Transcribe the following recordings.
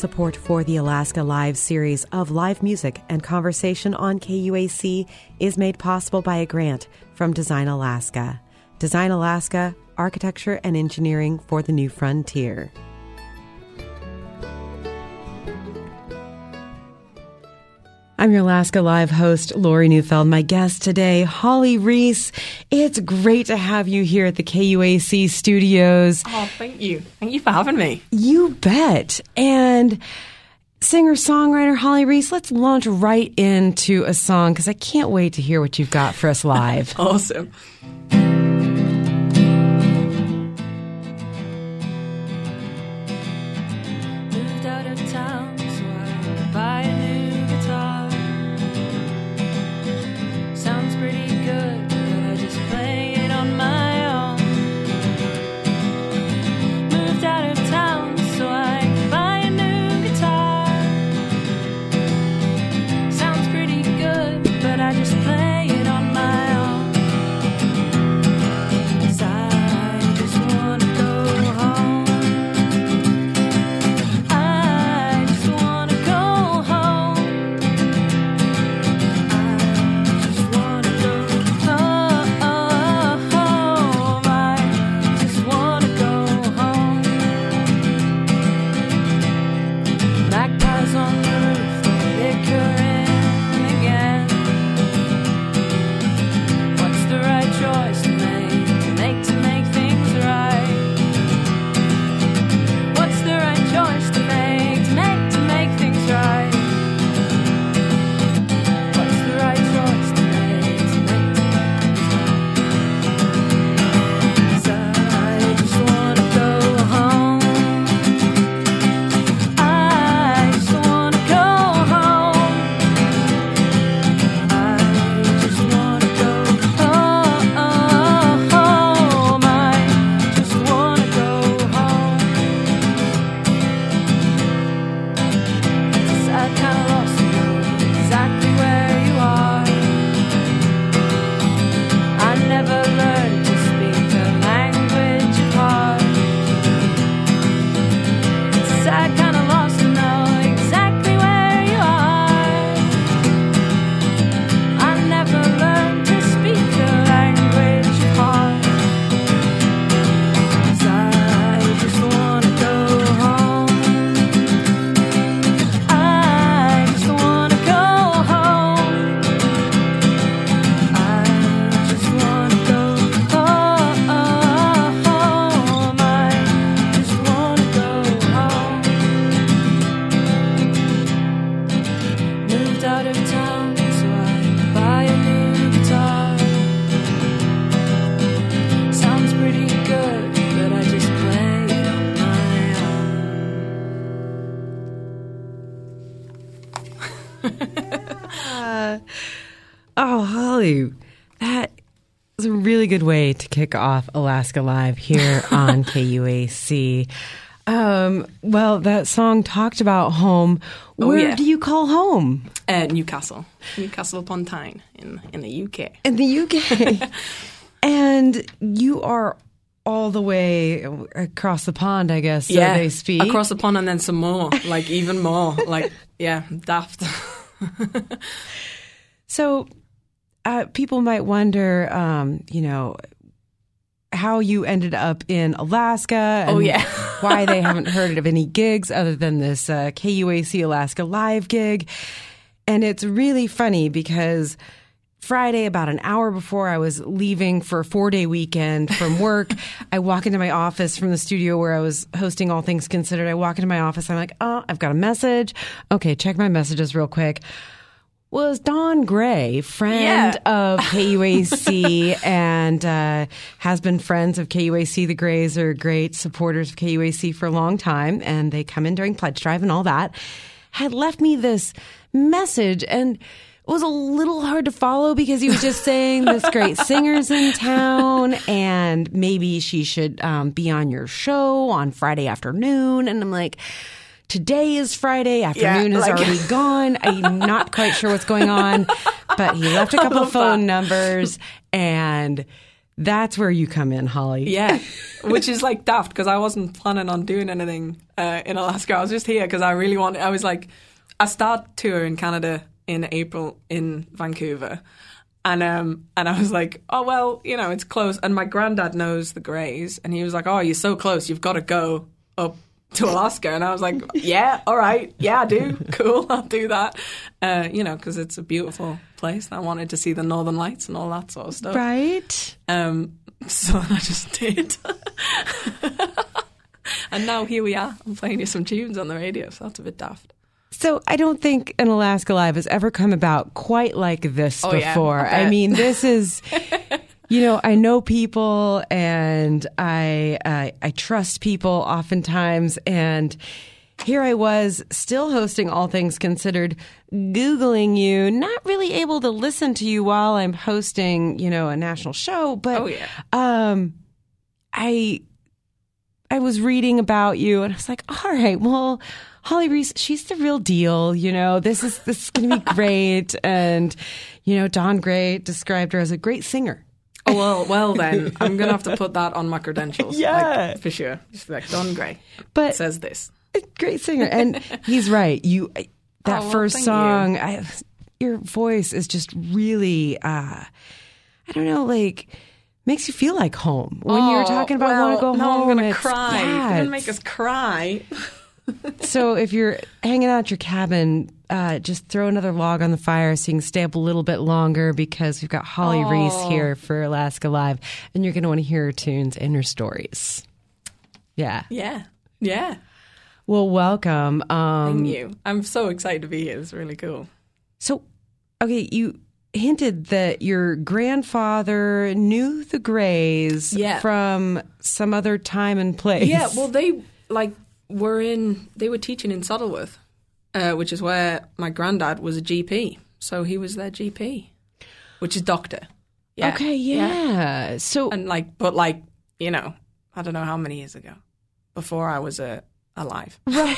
Support for the Alaska Live series of live music and conversation on KUAC is made possible by a grant from Design Alaska. Design Alaska, architecture and engineering for the new frontier. I'm your Alaska Live host, Lori Neufeld. My guest today, Holly Reese. It's great to have you here at the KUAC studios. Oh, thank you. Thank you for having me. You bet. And singer-songwriter Holly Reese, let's launch right into a song because I can't wait to hear what you've got for us live. Awesome. Moved out of town so I could buy a new guitar. Sounds pretty good, but I just play it on my own. Moved out of town so I could buy a new guitar. Sounds pretty good, but I just play it on my own. 'Cause I just wanna go home. I just wanna go home. I just wanna go home. I just wanna go home. Magpies on the roof, bickering again. What's the right choice to make things right? What's the right choice to make things right? What's the right choice to make things right? 'Cause I just wanna go home. I just wanna go home. I just wanna go home. I just wanna go home. 'Cause I kinda lost to know exactly where you are. I never learned to speak the language of heart. 'Cause I kinda lost to know exactly where you are. I never learned to speak the language of heart. 'Cause I just wanna go home. I just wanna go home. I just wanna go home. I just wanna go home. Moved out of town so I could buy a new guitar. Sounds pretty good, but I just play it on my own. Oh, Holly, that is a really good way to kick off Alaska Live here on KUAC. Well, that song talked about home. Where yeah. do you call home? Newcastle upon Tyne in the UK. In the UK. And you are all the way across the pond, I guess, so they speak. Across the pond and then some more, like even more, like daft. So people might wonder, how you ended up in Alaska and why they haven't heard of any gigs other than this KUAC Alaska Live gig. And it's really funny because Friday, about an hour before I was leaving for a 4-day weekend from work, I walk into my office from the studio where I was hosting All Things Considered. I walk into my office. I'm like, oh, I've got a message. Okay, check my messages real quick. Was Don Gray, friend of KUAC and has been friends of KUAC. The Grays are great supporters of KUAC for a long time, and they come in during Pledge Drive and all that, had left me this message, and it was a little hard to follow because he was just saying this great singer's in town and maybe she should be on your show on Friday afternoon. And I'm like, today is Friday. Afternoon is already gone. I'm not quite sure what's going on. But he left a couple of phone numbers and That's where you come in, Holly. Yeah, which is like daft because I wasn't planning on doing anything in Alaska. I was just here because I really wanted. I was like, I start tour in Canada in April in Vancouver, and I was like, oh well, you know, it's close. And my granddad knows the Greys, and he was like, oh, you're so close, you've got to go up to Alaska. And I was like, yeah, all right, yeah, I do, cool, I'll do that. You know, because it's a beautiful place, and I wanted to see the Northern Lights and all that sort of stuff. Right. So I just did. And now here we are. I'm playing you some tunes on the radio, so that's a bit daft. So I don't think an Alaska Live has ever come about quite like this before. Yeah, I mean, this is, you know, I know people and I trust people oftentimes, and here I was still hosting All Things Considered, Googling you, not really able to listen to you while I'm hosting, you know, a national show, but I was reading about you and I was like, all right, well, Holly Reese, she's the real deal. You know, this is going to be great. And, you know, Don Gray described her as a great singer. Oh, well then, I'm going to have to put that on my credentials. Yeah. Like, for sure. Just like, Don Gray but says this. Great singer. And he's right. First song, your voice is just really, I don't know, like, makes you feel like home. When you're talking about want to go home. I'm going to cry. Yeah, you're going to make us cry. So if you're hanging out at your cabin, just throw another log on the fire so you can stay up a little bit longer, because we've got Holly Reese here for Alaska Live, and you're going to want to hear her tunes and her stories. Yeah. Yeah. Yeah. Well, welcome. Thank you. I'm so excited to be here. It's really cool. So, okay, you hinted that your grandfather knew the Greys from some other time and place. Yeah, well, they were teaching in Saddleworth, which is where my granddad was a GP. So he was their GP, which is doctor. Yeah. Okay, yeah. So, and you know, I don't know how many years ago, before I was alive. Right.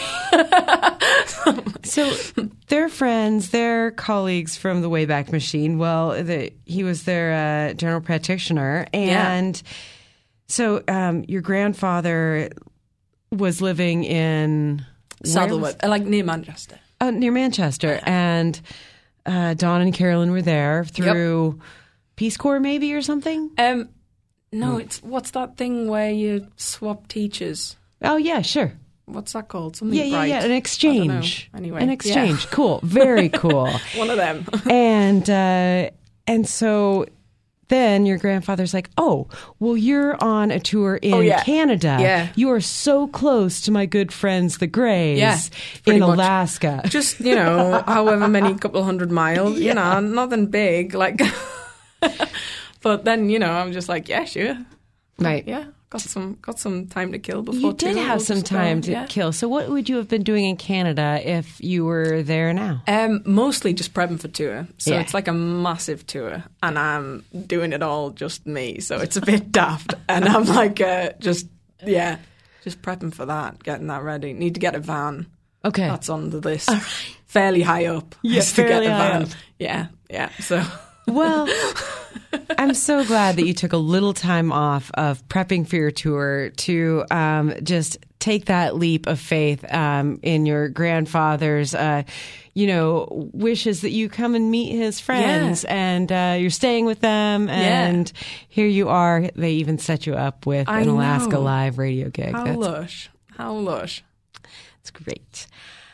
So they're friends, they're colleagues from the Wayback Machine. Well, he was their general practitioner. And so your grandfather was living in... Saddleworth, like near Manchester. Near Manchester. And Don and Carolyn were there through Peace Corps maybe or something? No, what's that thing where you swap teachers? Oh, yeah, sure. What's that called? Something bright. Yeah, an exchange. Anyway. An exchange. Cool. Very cool. One of them. And so then your grandfather's like, oh, well, you're on a tour in Canada. Yeah. You are so close to my good friends, the Greys, in much. Alaska. Just, you know, however many couple hundred miles, you know, nothing big. Like, but then, you know, I'm just like, yeah, sure. Right. Yeah. Got some time to kill before. You did have some time to kill. So what would you have been doing in Canada if you were there now? Mostly just prepping for tour. So it's like a massive tour, and I'm doing it all just me. So it's a bit daft, and I'm like just prepping for that, getting that ready. Need to get a van. Okay, that's on the list. Fairly high up. Yes, fairly high up. Yeah. So. Well, I'm so glad that you took a little time off of prepping for your tour to just take that leap of faith in your grandfather's, wishes that you come and meet his friends, and you're staying with them, and here you are. They even set you up with an Alaska Live radio gig. How lush. It's great.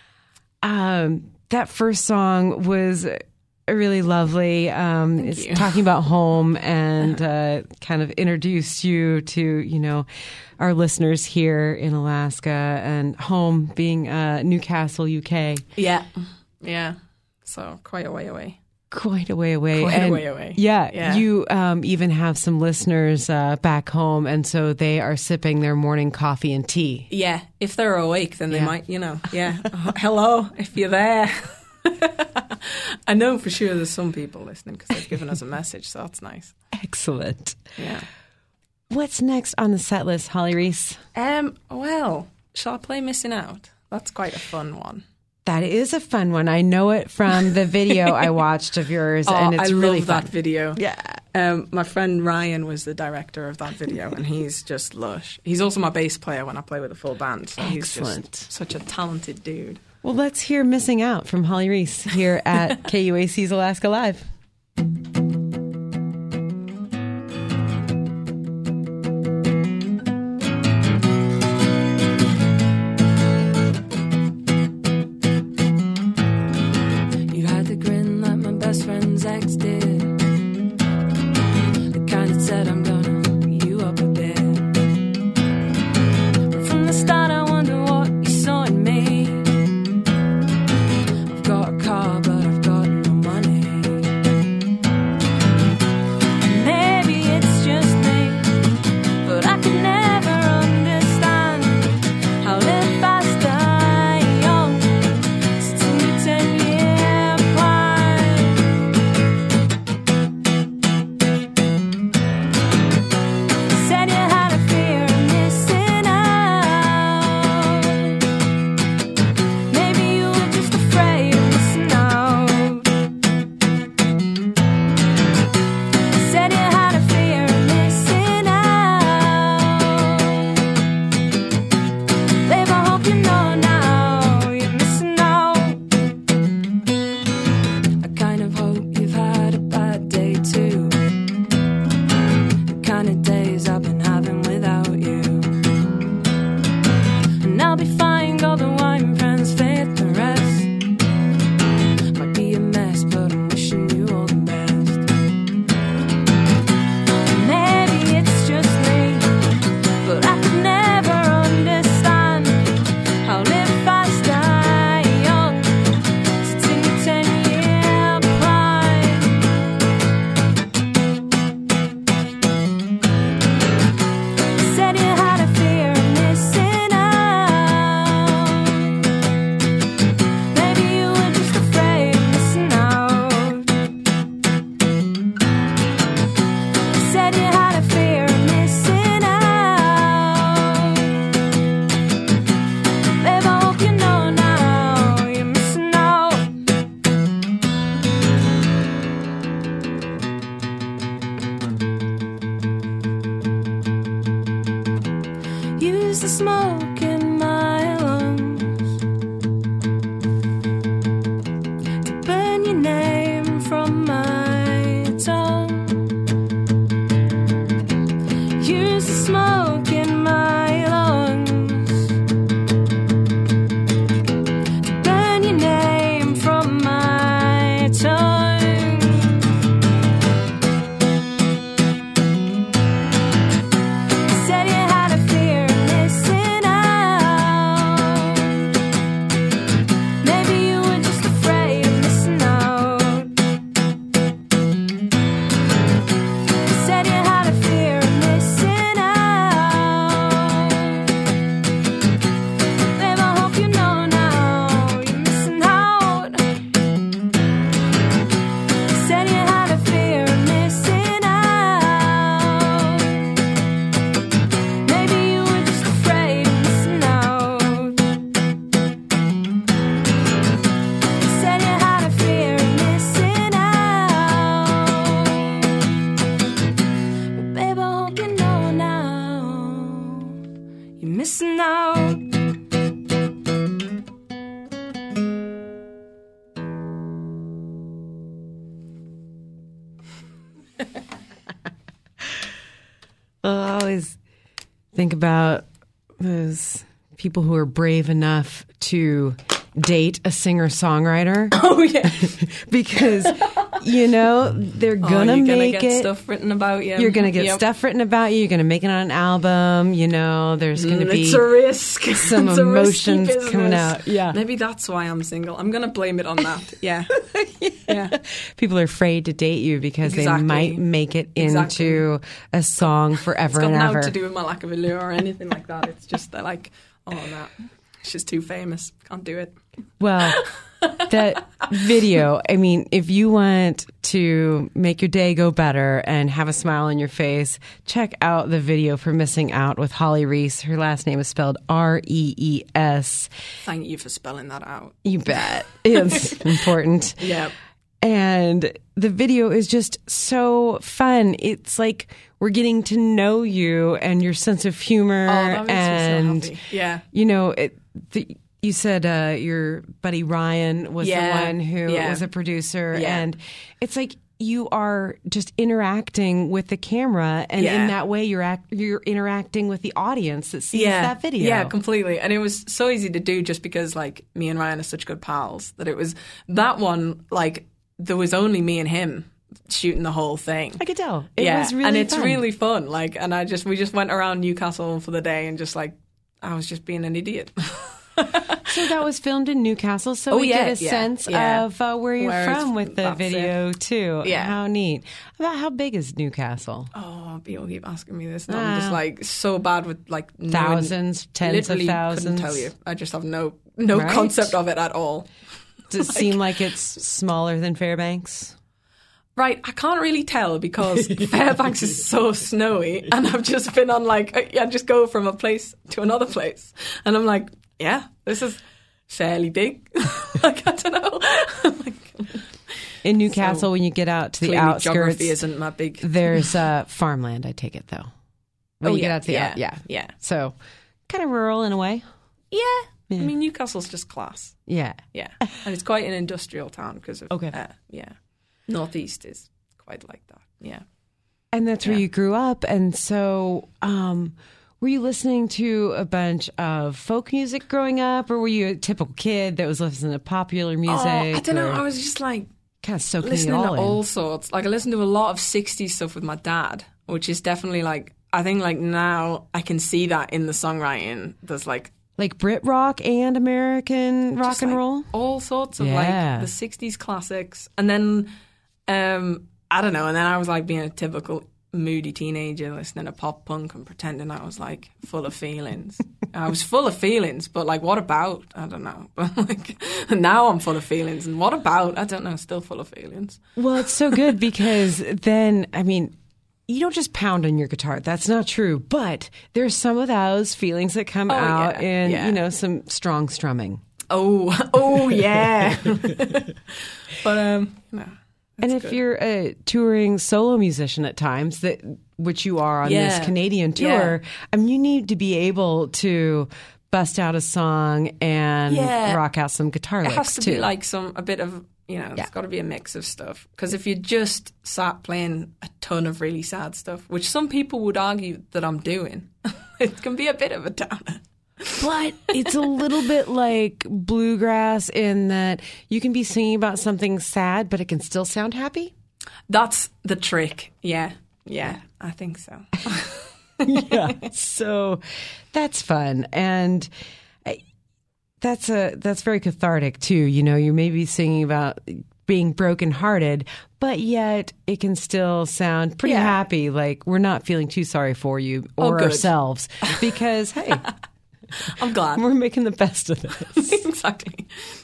That first song was really lovely. It's talking about home, and kind of introduced you to, our listeners here in Alaska, and home being Newcastle, UK. Yeah. So quite a way away. Quite a way away. Yeah. You even have some listeners back home, and so they are sipping their morning coffee and tea. Yeah. If they're awake, then they might, hello, if you're there. I know for sure there's some people listening because they've given us a message, so that's nice. Excellent. Yeah. What's next on the set list, Holly Reese? Well, shall I play Missing Out? That's quite a fun one. That is a fun one. I know it from the video I watched of yours, and it's really fun. I love that video. Yeah. My friend Ryan was the director of that video, and he's just lush. He's also my bass player when I play with a full band. So he's just such a talented dude. Well, let's hear Missing Out from Holly Reese here at KUAC's Alaska Live. You had the grin like my best friend's ex did. The kind that said I'm gonna beat you up a bit. But from the start I wonder what you saw in me. I've got a car but I've got no money. Maybe it's just me, but I could never understand how live fast die young. It's in your 10-year plan. Said you had a fear of missing out. Maybe you were just afraid of missing out. Said you had a fear of missing out. Babe, I hope you know now you're missing out. I kind of hope you've had a bad day too. The kind of days I've been having without you. And I'll be fine, got the wine, friends, faith, the rest. Might be a mess, but I'm wishing you all the best. Maybe it's just me, but I could never understand how live fast, die young. It's in your 10-year plan. Said you had a fear of missing out. Maybe you were just afraid of missing out. Said you had a fear of missing out. Babe, I hope you know now you're missing out. Use the smoke in my lungs to burn your name from my tongue. Use the smoke in my lungs to burn your name from my tongue. Said you had a fear of missing out. Maybe you were just afraid of missing out. Said you had a fear of missing out. Babe, I hope you know now you're missing out. Said you had a fear of missing out. Maybe you were just afraid of missing out. Said you had a fear of missing out. Well, babe, I hope you know now you're missing out. I always think about those people who are brave enough to date a singer-songwriter. Oh, yeah. Because, you know, they're gonna you're make gonna get it. stuff written about you. You're gonna get Yep. stuff written about you. You're gonna make it on an album. You know, there's gonna be It's a risk. some It's a risky emotions business. coming out. Yeah. Maybe that's why I'm single. I'm going to blame it on that. Yeah. Yeah. People are afraid to date you because they Exactly. might make it Exactly. into a song It's forever got and nothing ever. to do with my lack of allure or anything like that. It's just that, like, oh, no. She's too famous. Can't do it. Well, that video, I mean, if you want to make your day go better and have a smile on your face, check out the video for Missing Out with Holly Reese. Her last name is spelled Rees. Thank you for spelling that out. You bet. It's important. Yeah. And the video is just so fun. It's like we're getting to know you and your sense of humor. Oh, that makes and, me so happy. Yeah. You know, you said your buddy Ryan was the one who was a producer. Yeah. And it's like you are just interacting with the camera. And in that way, you're interacting with the audience that sees that video. Yeah, completely. And it was so easy to do just because, like, me and Ryan are such good pals that it was that one, like, there was only me and him shooting the whole thing. I could tell. It was really and it's fun. really fun. Like, and we just went around Newcastle for the day and just like, I was just being an idiot. So that was filmed in Newcastle. So we get a sense of where you're from with the video too. Yeah. How neat. About how big is Newcastle? Oh, people keep asking me this. And I'm just like so bad with like thousands, tens of thousands. Couldn't tell you. I just have no concept of it at all. Does it seem like it's smaller than Fairbanks? Right, I can't really tell because Fairbanks is so snowy, and I've just been on like I just go from a place to another place, and I'm like, yeah, this is fairly big. Like I don't know. In Newcastle, when you get out to the outskirts, geography isn't my big. There's farmland. I take it though. When you get out to the yeah. So kind of rural in a way. Yeah. I mean, Newcastle's just class. Yeah. Yeah. And it's quite an industrial town because of, Northeast is quite like that. Yeah. And that's where you grew up. And so were you listening to a bunch of folk music growing up, or were you a typical kid that was listening to popular music? Oh, I don't know. I was just like kind of soaking listening it all to in. all sorts. Like I listened to a lot of 60s stuff with my dad, which is definitely like, I think like now I can see that in the songwriting. There's like Brit rock and American rock and roll? All sorts of like the 60s classics. And then, I don't know, and then I was like being a typical moody teenager listening to pop punk and pretending I was like full of feelings. I was full of feelings, but like what about? I don't know. But like now I'm full of feelings, and what about? I don't know, still full of feelings. Well, it's so good because then, I mean, you don't just pound on your guitar. That's not true. But there's some of those feelings that come out in, you know, some strong strumming. Oh, yeah. But, no. And if you're a touring solo musician at times, which you are on this Canadian tour, I mean, you need to be able to bust out a song and rock out some guitar licks, It has to too. be like a bit of, you know, it's got to be a mix of stuff. Because if you just sat playing a ton of really sad stuff, which some people would argue that I'm doing, it can be a bit of a downer. But it's a little bit like bluegrass in that you can be singing about something sad, but it can still sound happy. That's the trick. Yeah, I think so. So that's fun. And that's very cathartic too. You know, you may be singing about being brokenhearted, but yet it can still sound pretty happy. Like we're not feeling too sorry for you or ourselves because, hey, I'm glad we're making the best of this. Exactly.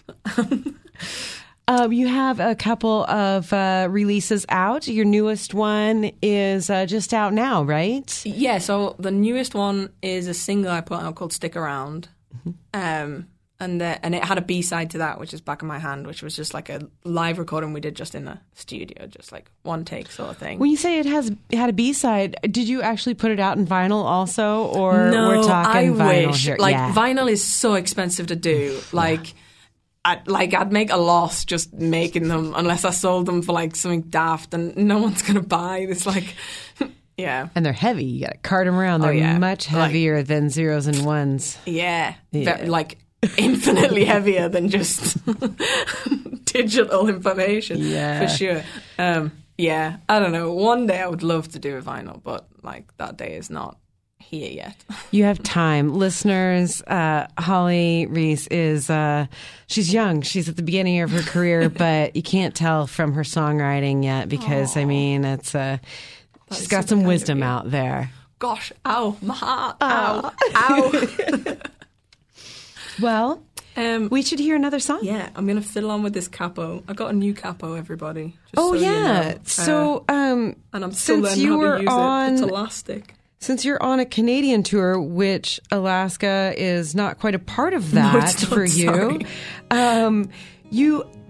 You have a couple of releases out. Your newest one is just out now, right? Yeah, so the newest one is a single I put out called Stick Around. And it had a B-side to that, which is Back of My Hand, which was just like a live recording we did just in the studio, just like one take sort of thing. When you say it had a B-side, did you actually put it out in vinyl also? Or no, we're talking I vinyl wish. here? Like, vinyl is so expensive to do. Like, I'd make a loss just making them unless I sold them for like something daft, and no one's going to buy this, like... Yeah. And they're heavy. You got to cart them around. They're much heavier than zeros and ones. Yeah. Like... infinitely heavier than just digital information, for sure. I don't know. One day I would love to do a vinyl, but like that day is not here yet. You have time. Listeners, Holly Reese is, she's young. She's at the beginning of her career, but you can't tell from her songwriting yet because, I mean, it's she's got some wisdom out there. Gosh, ow, my heart, ow. Well, we should hear another song. Yeah, I'm going to fiddle on with this capo. I got a new capo, everybody. Just so you know. So, and I'm still learning how to use it. It's elastic. Since you're on a Canadian tour, which Alaska is not quite a part of that for you, you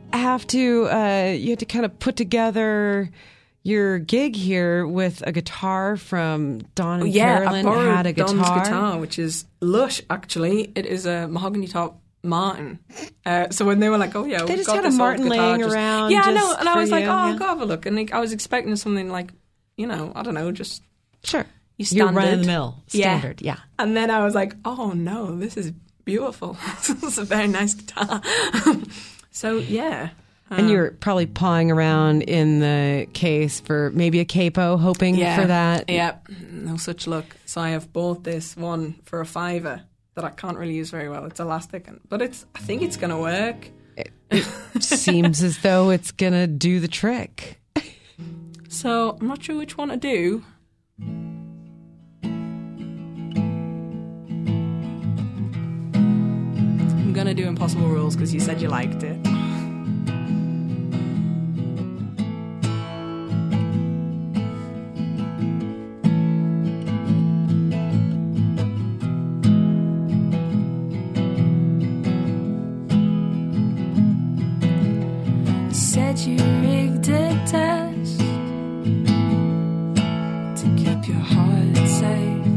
have to you had to kind of put together your gig here with a guitar from Don and Carolyn. I borrowed had a guitar. Don's guitar, which is lush. Actually, it is a mahogany top Martin. So when they were like, "Oh yeah," they we've just got had a this old Martin guitar, laying around. Yeah, I just know. And I for was like, you, "Oh, yeah. I'll go have a look." And I was expecting something like, I don't know, just Sure. your Your standard. run-of-the-mill standard, yeah. And then I was like, "Oh no, this is beautiful. This is a very nice guitar." So yeah. And you're probably pawing around in the case for maybe a capo, hoping for that. Yeah, no such luck. So I have bought this one for a $5 that I can't really use very well. It's elastic, but I think it's going to work. It seems as though it's going to do the trick. So I'm not sure which one to do. I'm going to do Impossible Rules because you said you liked it. Said you rigged a test to keep your heart safe.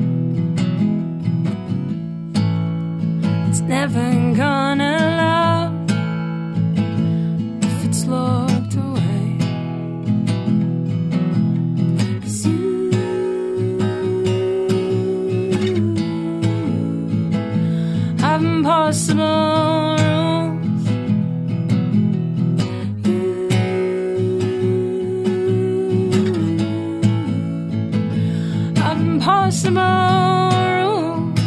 It's never gonna love if it's locked away. 'Cause you have impossible rules. Impossible rules.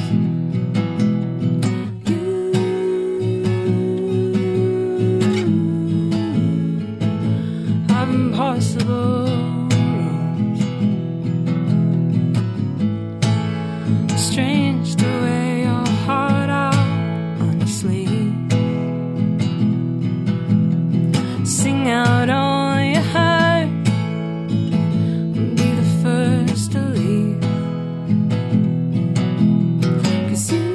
Have impossible rules. Strange to wear your heart out on your sleeve. Sing out all you heard. Be the first to leave. 'Cause you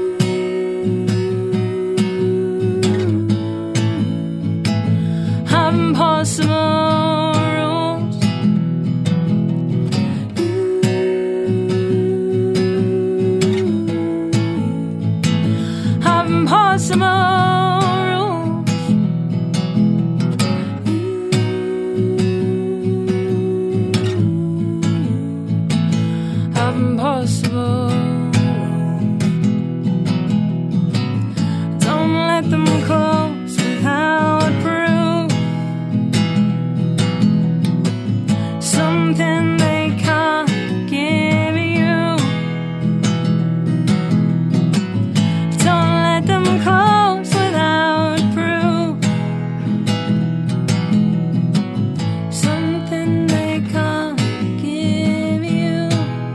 have impossible rules. You have impossible rules. Have impossible rules. Don't let them close without proof. Something they can't give you. Don't let them close without proof. Something they can't give you.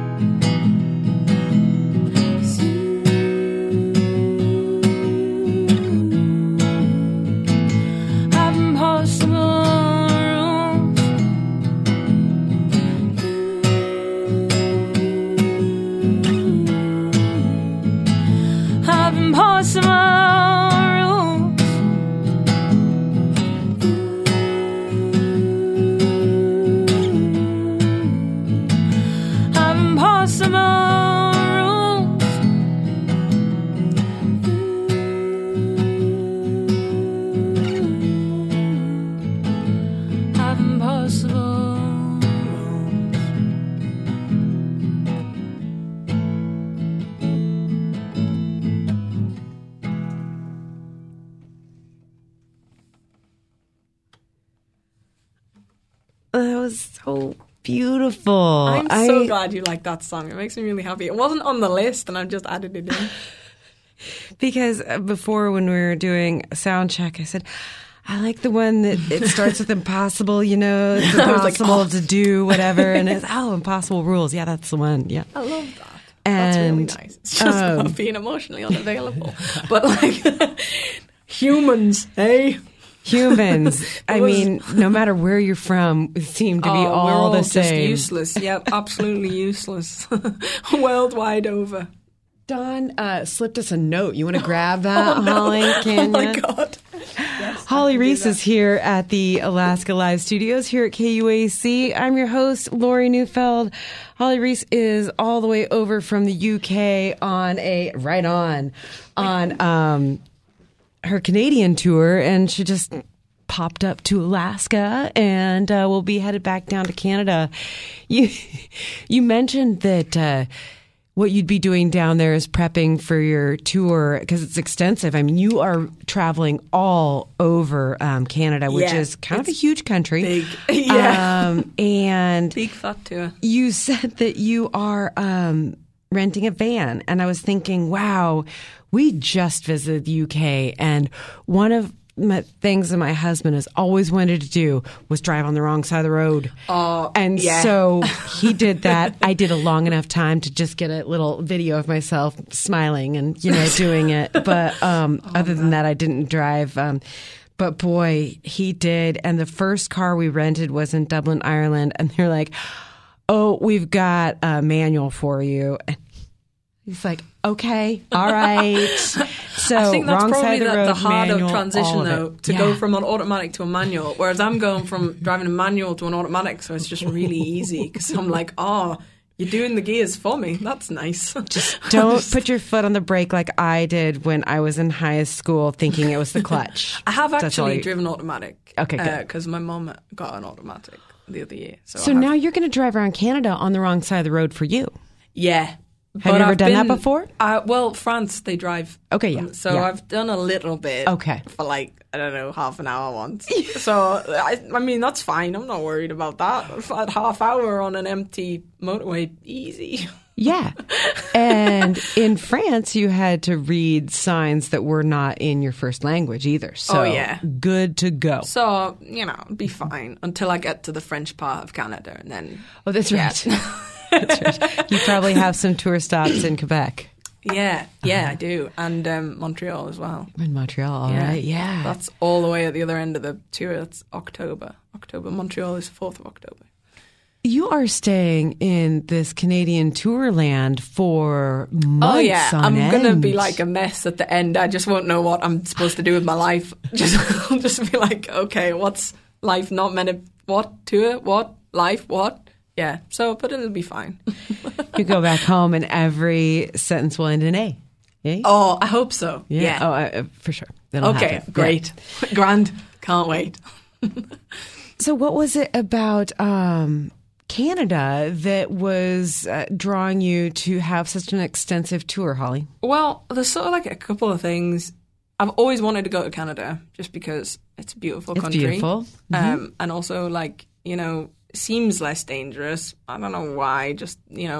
'Cause you have impossible rules. Have impossible rules. Have impossible rules. Have impossible rules. That was so beautiful. I'm so glad you like that song. It makes me really happy. It wasn't on the list, and I've just added it in. Because before, when we were doing a sound check, I said, I like the one that it starts with impossible, it's I was like, impossible to do whatever. And it's, impossible rules. Yeah, that's the one. Yeah. I love that. And, That's really nice. It's just about being emotionally unavailable. But like, humans, hey? Humans. I mean, no matter where you're from, seem to be we're all the same. Just useless. Yeah, absolutely useless. Worldwide over. Dawn slipped us a note. You want to grab that, Holly? Can Oh my you? God. Yes. Holly Reese is here at the Alaska Live Studios here at KUAC. I'm your host, Lori Neufeld. Holly Reese is all the way over from the UK on her Canadian tour, and she just popped up to Alaska and will be headed back down to Canada. You mentioned that what you'd be doing down there is prepping for your tour because it's extensive. I mean, you are traveling all over Canada, which is kind of a huge country. Big. Yeah. And big fat tour. You said that you are renting a van, and I was thinking, wow, we just visited the UK, and one of things that my husband has always wanted to do was drive on the wrong side of the road. So he did that. I did a long enough time to just get a little video of myself smiling and, doing it. But other than that, I didn't drive. But boy, he did. And the first car we rented was in Dublin, Ireland. And they're like, oh, we've got a manual for you. And he's like, okay, all right. So I think that's wrong probably side of the road, the harder manual, transition, though, to go from an automatic to a manual, whereas I'm going from driving a manual to an automatic, so it's just really easy because I'm like, oh, you're doing the gears for me. That's nice. Just don't put your foot on the brake like I did when I was in high school thinking it was the clutch. I have actually driven automatic. Okay, good. Because my mom got an automatic the other year. So now you're going to drive around Canada on the wrong side of the road for you. Yeah. Have you ever done that before? Well, France, they drive. Okay, yeah. So I've done a little bit. Okay. For half an hour once. So, I mean, that's fine. I'm not worried about that. A half hour on an empty motorway, easy. Yeah. And in France, you had to read signs that were not in your first language either. So good to go. So, be fine until I get to the French part of Canada. And then. Oh, that's right. That's right. You probably have some tour stops in Quebec. Yeah, I do. And Montreal as well. In Montreal, all right, yeah. That's all the way at the other end of the tour. That's October. Montreal is 4th of October. You are staying in this Canadian tour land for months. Oh, yeah. I'm going to be like a a mess at the end. I just won't know what I'm supposed to do with my life. I'll just be like, okay, what's life not meant to... What? Tour? What? Life? What? Yeah, but it'll be fine. You go back home and every sentence will end in A. Eh? Oh, I hope so. Yeah. Oh, for sure. That'll happen. Great. Yeah. Grand. Can't wait. So what was it about Canada that was drawing you to have such an extensive tour, Holly? Well, there's sort of like a couple of things. I've always wanted to go to Canada just because it's a beautiful country. It's beautiful. Mm-hmm. And also, seems less dangerous. I don't know why. Just,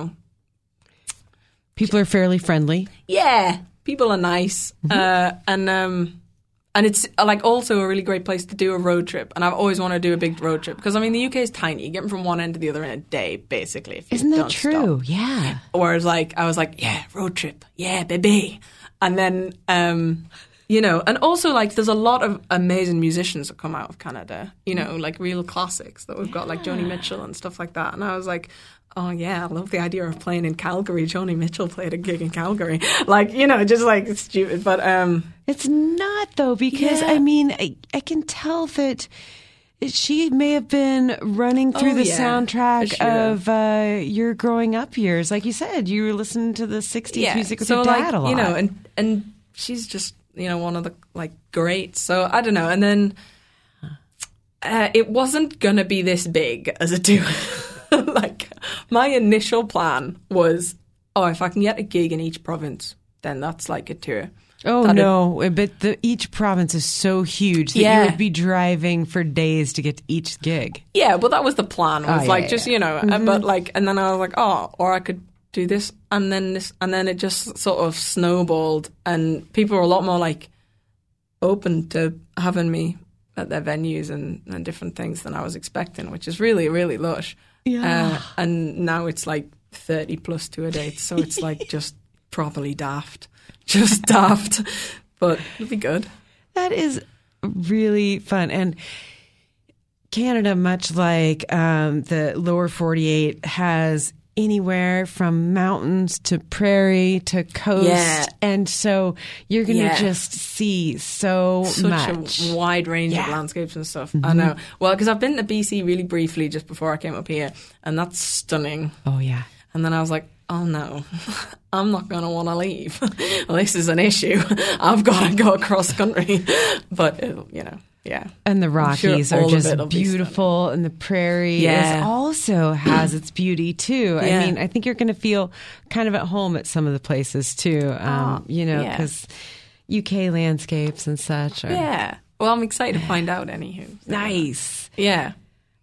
people are fairly friendly. Yeah, people are nice. Mm-hmm. And it's also a really great place to do a road trip. And I've always wanted to do a big road trip because the UK is tiny. You get from one end to the other in a day, basically. If you Isn't that don't true? Stop. Yeah. Whereas I was like, yeah, road trip. Yeah, baby. And then, and also there's a lot of amazing musicians that come out of Canada, real classics that we've got Joni Mitchell and stuff like that. And I was like, oh yeah, I love the idea of playing in Calgary. Joni Mitchell played a gig in Calgary. It's stupid. But it's not though, because I can tell that she may have been running through the soundtrack of your growing up years. Like you said, you were listening to the 60s music with your dad a lot. And she's just one of the greats. So I don't know. And then it wasn't gonna be this big as a tour. My initial plan was, if I can get a gig in each province, then that's a tour. Oh no! But each province is so huge that you would be driving for days to get to each gig. Yeah, but that was the plan. Was mm-hmm. But and then I was like, or I could do this and then this, and then it just sort of snowballed, and people were a lot more open to having me at their venues and different things than I was expecting, which is really, really lush. Yeah. And now it's 30 plus tour dates, so it's just properly daft. Just daft. But it'll be good. That is really fun. And Canada, much like the lower 48, has anywhere from mountains to prairie to coast. Yeah. And so you're going to Yeah. just see so much. Such a wide range of landscapes and stuff. I know. Well, because I've been to BC really briefly just before I came up here, and that's stunning. Oh, yeah. And then I was like, oh no, I'm not going to want to leave. Well, this is an issue. I've got to go across country. But, yeah. And the Rockies sure are all of just it'll be beautiful, and the prairie Yeah. also has its beauty too. I Yeah. mean, I think you're going to feel kind of at home at some of the places too. yeah. Because UK landscapes and such are Yeah. Well, I'm excited to find out, anywho. nice. Yeah.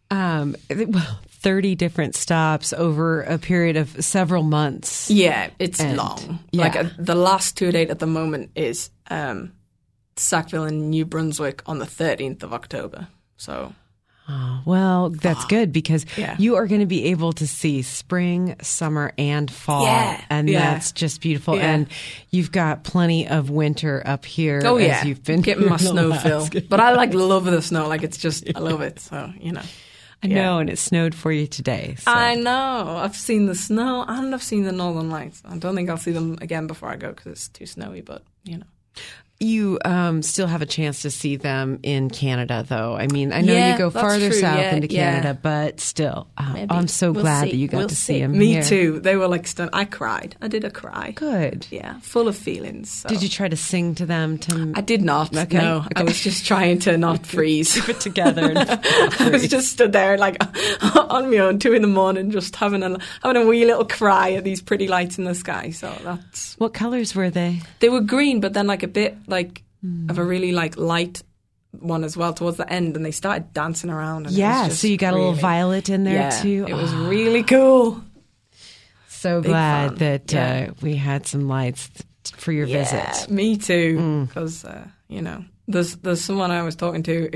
30 different stops over a period of several months. Yeah, it's And- long. yeah. Like the last tour date at the moment is Sackville in New Brunswick on the 13th of October. So Well, that's good because Yeah. you are going to be able to see spring, summer, and fall. Yeah. And Yeah. that's just beautiful. Yeah. And you've got plenty of winter up here oh yeah, as you've been getting my here in snow Alaska. fill. But I love the snow. Like it's just I love it. So I know, and it snowed for you today. So. I know. I've seen the snow and I've seen the Northern Lights. I don't think I'll see them again before I go because it's too snowy. But You still have a chance to see them in Canada, though. I mean, I know Yeah, you go that's farther true. south Yeah, into yeah. Canada, but still, maybe. I'm so We'll glad see. that you got We'll to see them Me here. too. They were like stunned. I cried. I did a cry. Good. Yeah, full of feelings. So. Did you try to sing to them? I did not. Okay. No, I Okay. was just trying to not freeze. Keep it together. I was just stood there like on my own, 2 a.m, just having a wee little cry at these pretty lights in the sky. So that's What colors were they? they were green, but then like a bit like of a really like light one as well towards the end, and they started dancing around. And it Yeah, was just so you got a little really- violet in there yeah, too. It was really cool. So big glad fun. that Yeah. we had some lights for your Yeah, visit. me too. Because there's someone I was talking to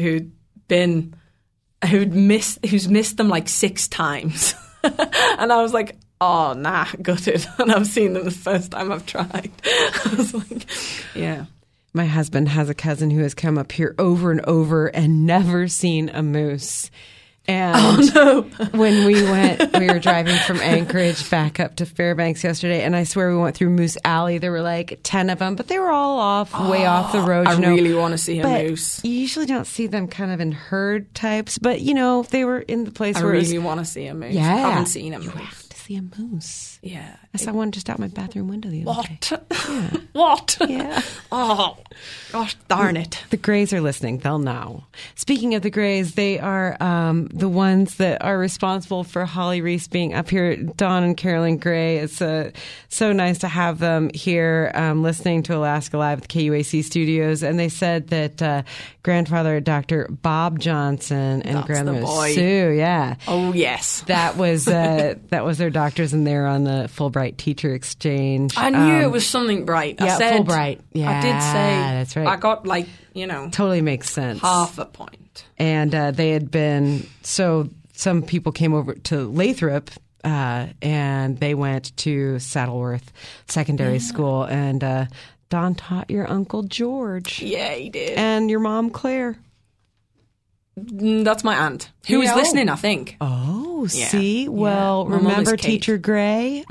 who's missed them like 6 times, and I was like, oh nah, gutted. And I've seen them the first time I've tried. I was like, yeah. My husband has a cousin who has come up here over and over and never seen a moose. And when we were driving from Anchorage back up to Fairbanks yesterday, and I swear we went through Moose Alley. There were like 10 of them, but they were all way off the road. I really want to see a But moose. you usually don't see them kind of in herd types, but they were in the place I where really want to see a moose. yeah, I haven't seen a you moose. have to see a moose. Yeah. I saw one just out my bathroom window the other day. What? What? Yeah. Oh, gosh darn it. The Greys are listening. They'll know. Speaking of the Greys, they are the ones that are responsible for Holly Reese being up here. Don and Carolyn Gray. It's so nice to have them here listening to Alaska Live at the KUAC studios. And they said that grandfather Dr. Bob Johnson and That's Grandma the boy. Sue, yeah. Oh, yes. That was their doctors, and they're on the Fulbright Teacher Exchange. I knew it was something bright. yeah, I said, Fulbright. Yeah, I did say. that's right. I got Totally makes sense. half a point. And they had been, so some people came over to Lathrop and they went to Saddleworth Secondary School, and Don taught your Uncle George Yeah, he did. and your mom Claire. That's my aunt. Who was Yeah. listening, I think. Oh, Yeah. see? Yeah. Well, My mom is remember Kate. Teacher Gray?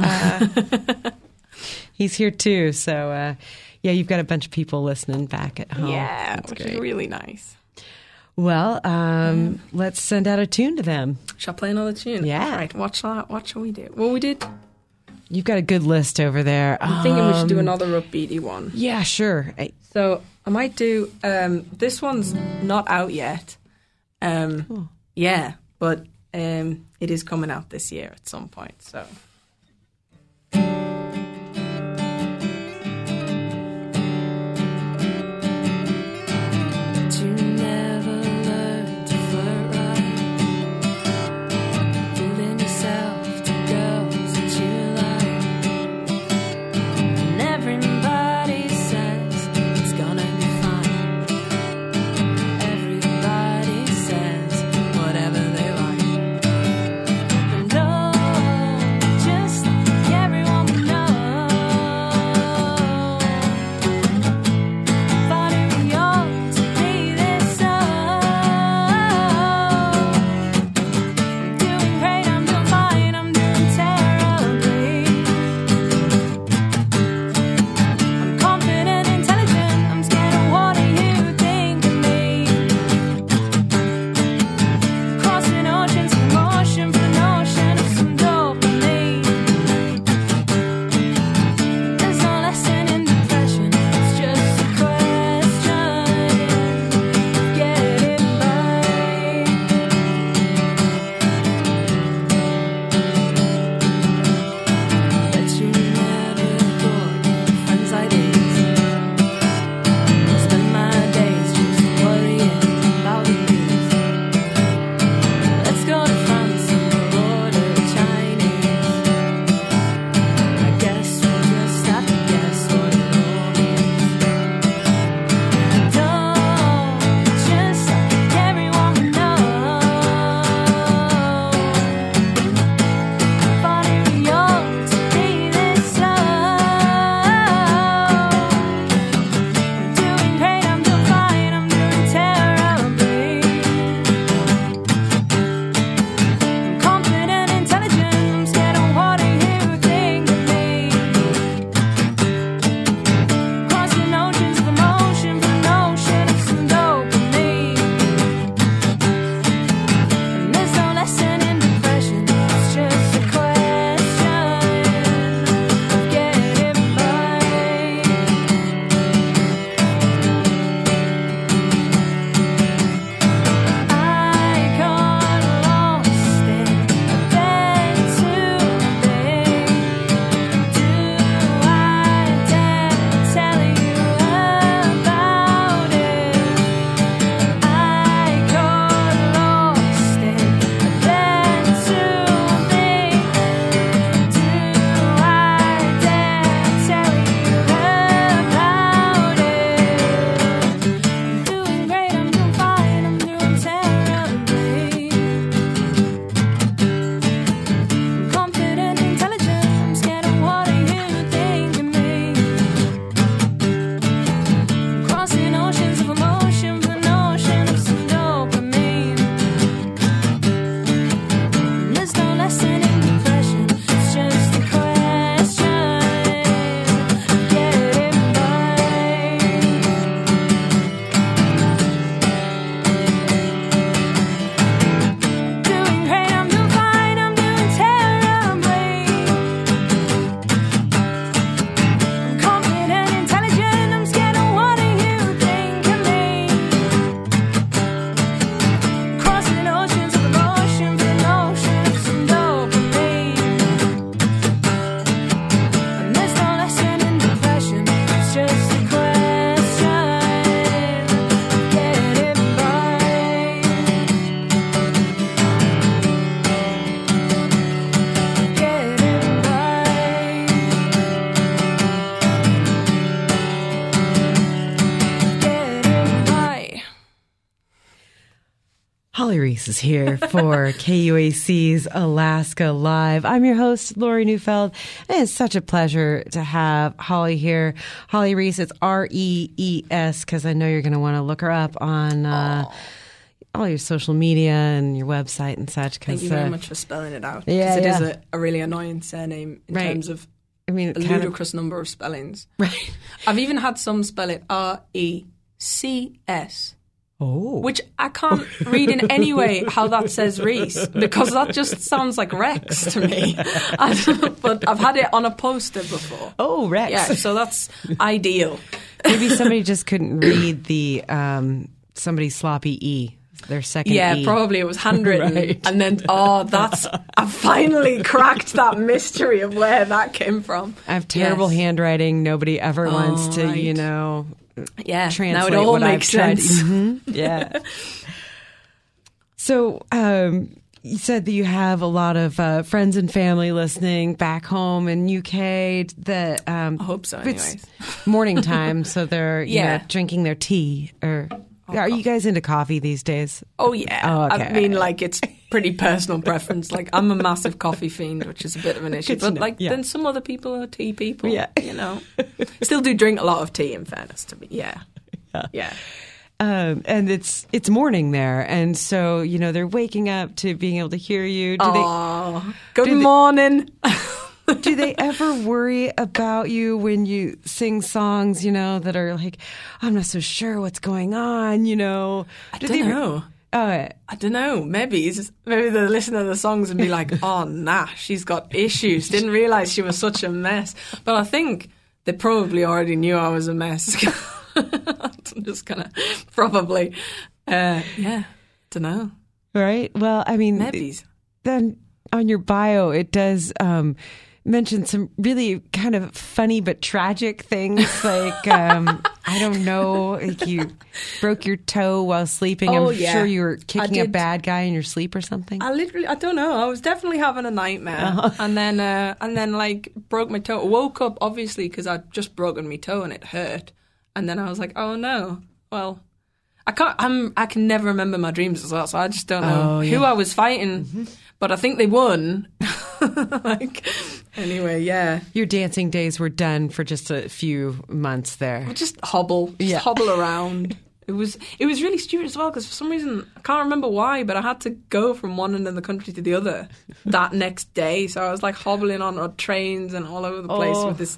He's here too. So, yeah, you've got a bunch of people listening back at home. Yeah, That's which great. is really nice. Well, let's send out a tune to them. Shall I play another tune? Yeah. All right, what shall we do? Well, we did. You've got a good list over there. I'm thinking we should do another upbeaty one. Yeah, sure. So I might do. This one's not out yet. Yeah, but it is coming out this year at some point. So. But you never learned to flirt right, proving yourself to girls that you like. And everybody says it's gonna be fine. Everybody says whatever they like. And oh, Reese is here for KUAC's Alaska Live. I'm your host, Lori Neufeld, and it's such a pleasure to have Holly here. Holly Reese, it's R-E-E-S, because I know you're going to want to look her up on all your social media and your website and such. Thank you very much for spelling it out. Yeah, because it is a really annoying surname in terms of a ludicrous number of spellings. Right. I've even had some spell it R-E-C-S. Oh. Which I can't read in any way how that says Reese, because that just sounds like Rex to me. But I've had it on a poster before. Oh, Rex. Yeah, so that's ideal. Maybe somebody just couldn't read the somebody's sloppy E, their second E. Yeah, probably it was handwritten. Right. And then, I finally cracked that mystery of where that came from. I have terrible handwriting. Nobody ever wants to, translate now it all what makes I've tried. sense. Mm-hmm. Yeah. So you said that you have a lot of friends and family listening back home in UK. That I hope so. Anyways, it's morning time, so they're drinking their tea. Or are you guys into coffee these days? Oh yeah. Oh, okay. I mean, it's pretty personal preference. I'm a massiff coffee fiend, which is a bit of an issue. But then some other people are tea people. Yeah. Still do drink a lot of tea. In fairness to me, yeah. And it's morning there, and so they're waking up to being able to hear you. Good morning. Do they ever worry about you when you sing songs, that are like, I'm not so sure what's going on, I don't know. I don't know. Maybe they listen to the songs and be like, oh, nah, she's got issues. Didn't realize she was such a mess. But I think they probably already knew I was a mess. I'm just gonna probably, don't know. Right. Well, I mean, maybe. Then on your bio, it does mention some really kind of funny but tragic things. Like, I don't know, like you broke your toe while sleeping. I'm sure you were kicking a bad guy in your sleep or something. I don't know. I was definitely having a nightmare, and then broke my toe. Woke up obviously because I'd just broken my toe and it hurt. And then I was like, oh no. Well, I can never remember my dreams as well, so I just don't know who I was fighting. Mm-hmm. But I think they won. Anyway, yeah. Your dancing days were done for just a few months there. I'll just hobble around. It was really stupid as well, because for some reason, I can't remember why, but I had to go from one end of the country to the other that next day. So I was hobbling on trains and all over the place with this,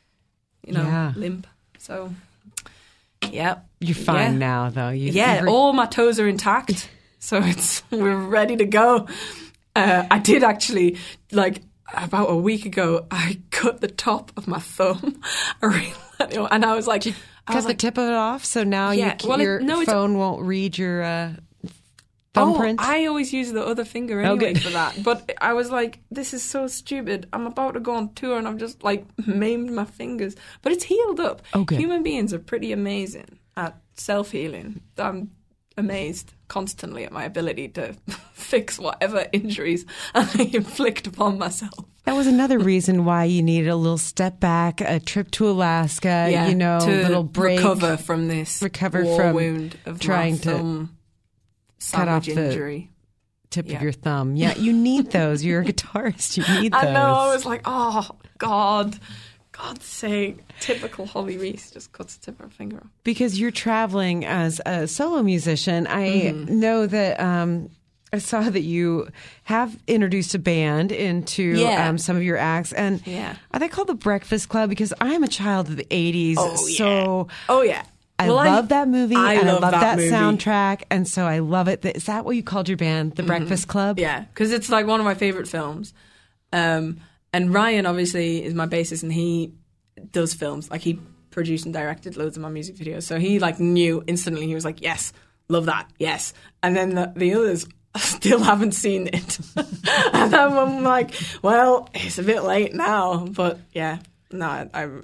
limp. So... yeah. You're fine now, though. All my toes are intact, so we're ready to go. I did actually, about a week ago, I cut the top of my thumb, and I was like... Cut the tip of it off, so now your phone won't read your thumbprint? I always use the other finger anyway for that. But I was like, this is so stupid. I'm about to go on tour and I've just maimed my fingers. But it's healed up. Okay. Human beings are pretty amazing at self-healing. I'm amazed constantly at my ability to fix whatever injuries I inflict upon myself. That was another reason why you needed a little step back, a trip to Alaska, a little break. Recover from this war wound of trying my thumb. Cut off injury. The tip of your thumb. Yeah, you need those. You're a guitarist. You need those. I know. I was like, oh, God. God's sake. Typical Holly Reese just cuts the tip of her finger off. Because you're traveling as a solo musician. I know that I saw that you have introduced a band into some of your acts. And are they called the Breakfast Club? Because I'm a child of the 80s. Oh, yeah. I love that movie, and I love that soundtrack, and so I love it. Is that what you called your band, The Breakfast Club? Yeah, because it's one of my favorite films. And Ryan, obviously, is my bassist, and he does films. He produced and directed loads of my music videos. So he, knew instantly. He was like, yes, love that, yes. And then the others still haven't seen it. And I'm like, well, it's a bit late now. But, yeah, no,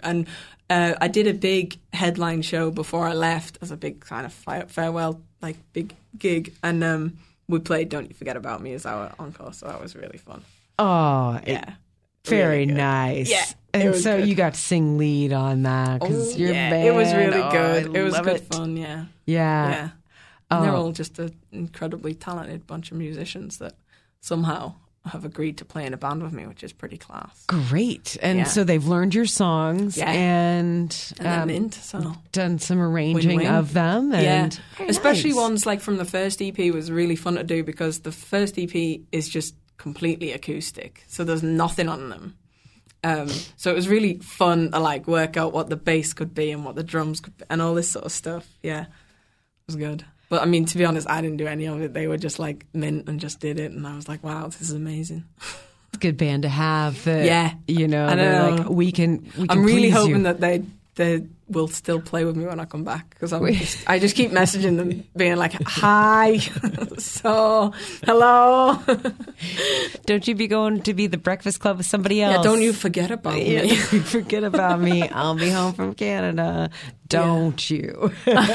I did a big headline show before I left as a big kind of farewell, big gig. And we played Don't You Forget About Me as our encore, so that was really fun. Oh, yeah. Very really nice. Yeah. And so you got to sing lead on that because your band. It was really good. It was good fun, yeah. Yeah. And they're all just an incredibly talented bunch of musicians that somehow have agreed to play in a band with me, which is pretty class. Great. And so they've learned your songs and they're mint, so done some arranging win-win. of them. And especially nice. ones like from the first EP was really fun to do because the first EP is just completely acoustic. So there's nothing on them. So it was really fun to like work out what the bass could be and what the drums could be and all this sort of stuff. Yeah, it was good. But I mean, to be honest, I didn't do any of it. They were just like mint and just did it. And I was like, wow, this is amazing. It's a good band to have. That, yeah. You know, I they're know. like, we can I'm really please hoping you. that they will still play with me when I come back because I just keep messaging them being like, hi, so, hello. Don't you be going to be the Breakfast Club with somebody else? Yeah, don't you forget about me. Forget about me. I'll be home from Canada. Don't you?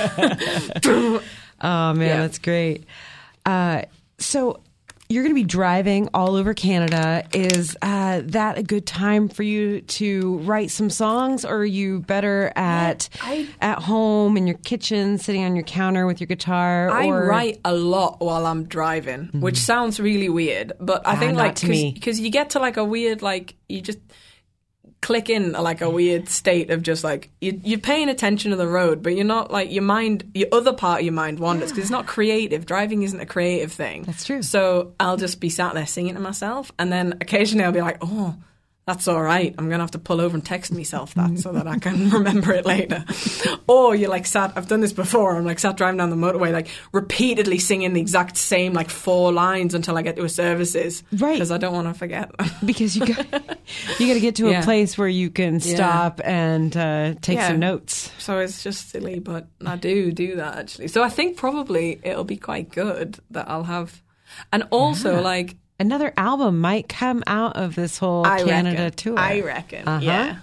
Oh, man, that's great. So you're going to be driving all over Canada. Is that a good time for you to write some songs, or are you better at home in your kitchen, sitting on your counter with your guitar? I write a lot while I'm driving, which sounds really weird, but I think like because you get to like a weird like you just click in like a weird state of just like you're paying attention to the road, but you're not like your other part of your mind wanders because it's not creative. Driving isn't a creative thing. That's true. So I'll just be sat there singing to myself, and then occasionally I'll be like, oh, that's all right. I'm going to have to pull over and text myself that so that I can remember it later. Or you're like I've done this before. I'm like sat driving down the motorway, like repeatedly singing the exact same like 4 lines until I get to a services. Right. Because I don't want to forget. Because you got to get to a place where you can stop and take some notes. So it's just silly, but I do that actually. So I think probably it'll be quite good that I'll have. And also like, another album might come out of this whole Canada tour. I reckon. Yeah.